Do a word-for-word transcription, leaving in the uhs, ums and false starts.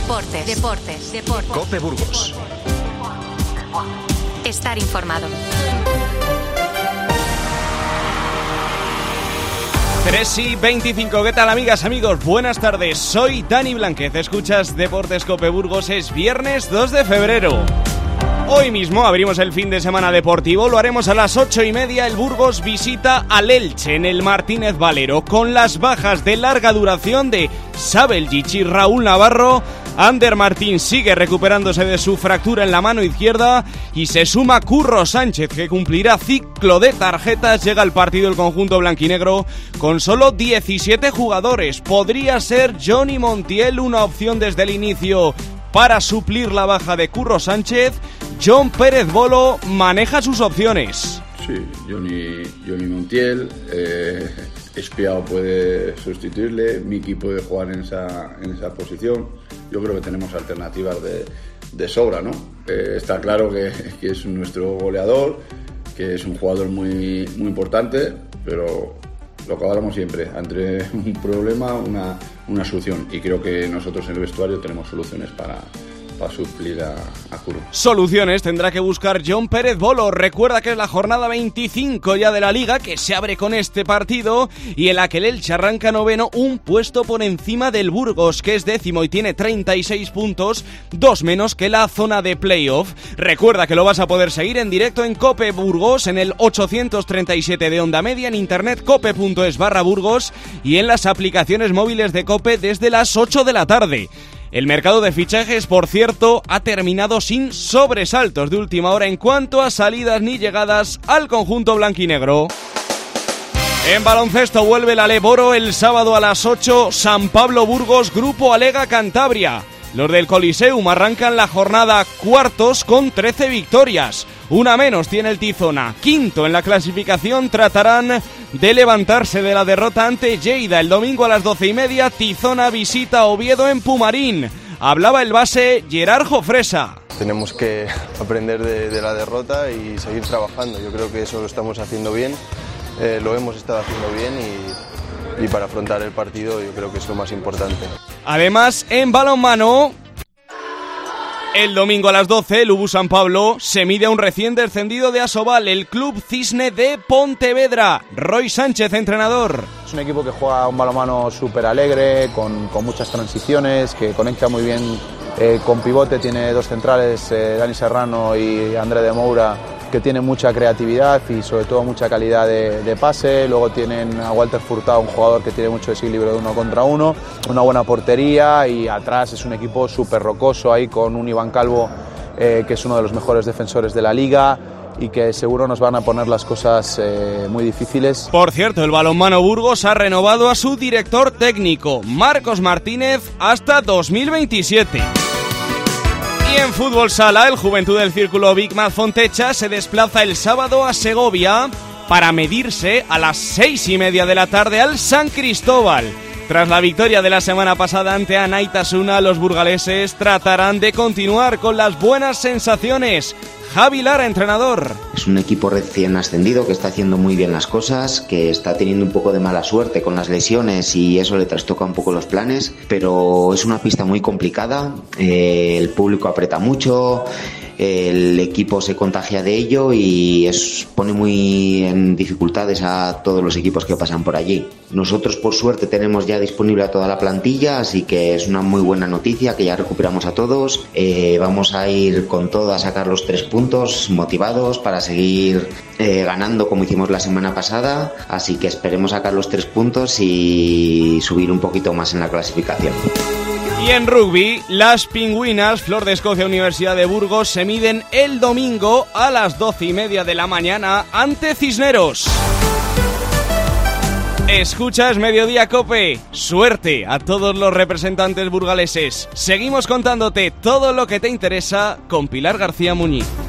Deportes, deportes, deportes. COPE Burgos. Estar informado. tres y veinticinco, ¿qué tal amigas, amigos? Buenas tardes, soy Dani Blanquez, escuchas Deportes COPE Burgos, es viernes dos de febrero. Hoy mismo abrimos el fin de semana deportivo, lo haremos a las ocho y media, el Burgos visita al Elche en el Martínez Valero, con las bajas de larga duración de Sabel Gich y Raúl Navarro. Ander Martín sigue recuperándose de su fractura en la mano izquierda y se suma Curro Sánchez, que cumplirá ciclo de tarjetas. Llega al partido el conjunto blanquinegro con solo diecisiete jugadores. Podría ser Johnny Montiel una opción desde el inicio para suplir la baja de Curro Sánchez. John Pérez Bolo maneja sus opciones. Sí, Johnny, Johnny Montiel, eh, Espiao puede sustituirle, Miki puede jugar en esa, en esa posición. Yo creo que tenemos alternativas de, de sobra, ¿no? Eh, está claro que, que es nuestro goleador, que es un jugador muy, muy importante, pero lo que hablamos siempre, entre un problema, una, una solución. Y creo que nosotros en el vestuario tenemos soluciones para... para suplir a, a Curro. Soluciones tendrá que buscar John Pérez Bolo. Recuerda que es la jornada veinticinco ya de la Liga, que se abre con este partido y en la que el Elche arranca noveno, un puesto por encima del Burgos, que es décimo y tiene treinta y seis puntos, dos menos que la zona de playoff. Recuerda que lo vas a poder seguir en directo en COPE Burgos, en el ochocientos treinta y siete de onda media, en internet cope.es barra Burgos y en las aplicaciones móviles de COPE desde las ocho de la tarde. El mercado de fichajes, por cierto, ha terminado sin sobresaltos de última hora en cuanto a salidas ni llegadas al conjunto blanquinegro. En baloncesto vuelve la Leboro el sábado a las ocho, San Pablo Burgos, Grupo Alega Cantabria. Los del Coliseum arrancan la jornada cuartos con trece victorias. Una menos tiene el Tizona. Quinto en la clasificación, tratarán de levantarse de la derrota ante Lleida. El domingo a las doce y media, Tizona visita Oviedo en Pumarín. Hablaba el base Gerard Jofresa. Tenemos que aprender de, de la derrota y seguir trabajando. Yo creo que eso lo estamos haciendo bien, eh, lo hemos estado haciendo bien y, y para afrontar el partido yo creo que es lo más importante. Además, en balonmano, el domingo a las doce, el U B U San Pablo se mide a un recién descendido de Asobal, el Club Cisne de Pontevedra. Roy Sánchez, entrenador. Es un equipo que juega un balonmano súper alegre, con, con muchas transiciones, que conecta muy bien eh, con pivote. Tiene dos centrales, eh, Dani Serrano y André de Moura, que tienen mucha creatividad y sobre todo mucha calidad de, de pase. Luego tienen a Walter Furtado, un jugador que tiene mucho desequilibrio de uno contra uno, una buena portería, y atrás es un equipo súper rocoso ahí con un Iván Calvo eh, que es uno de los mejores defensores de la liga y que seguro nos van a poner las cosas eh, muy difíciles. Por cierto, el balonmano Burgos ha renovado a su director técnico, Marcos Martínez, hasta dos mil veintisiete. Y en fútbol sala, el Juventud del Círculo Big Mac Fontecha se desplaza el sábado a Segovia para medirse a las seis y media de la tarde al San Cristóbal. Tras la victoria de la semana pasada ante Anaitasuna, los burgaleses tratarán de continuar con las buenas sensaciones. Javi Lara, entrenador. Es un equipo recién ascendido que está haciendo muy bien las cosas, que está teniendo un poco de mala suerte con las lesiones y eso le trastoca un poco los planes, pero es una pista muy complicada, eh, el público aprieta mucho, el equipo se contagia de ello y es, pone muy en dificultades a todos los equipos que pasan por allí. Nosotros por suerte tenemos ya disponible a toda la plantilla, así que es una muy buena noticia que ya recuperamos a todos. Eh, vamos a ir con todo a sacar los tres puntos, motivados para seguir eh, ganando como hicimos la semana pasada, así que esperemos sacar los tres puntos y subir un poquito más en la clasificación. Y en rugby, las pingüinas Flor de Escocia Universidad de Burgos se miden el domingo a las doce y media de la mañana ante Cisneros. Escuchas Mediodía Cope. Suerte a todos los representantes burgaleses. Seguimos contándote todo lo que te interesa con Pilar García Muñiz.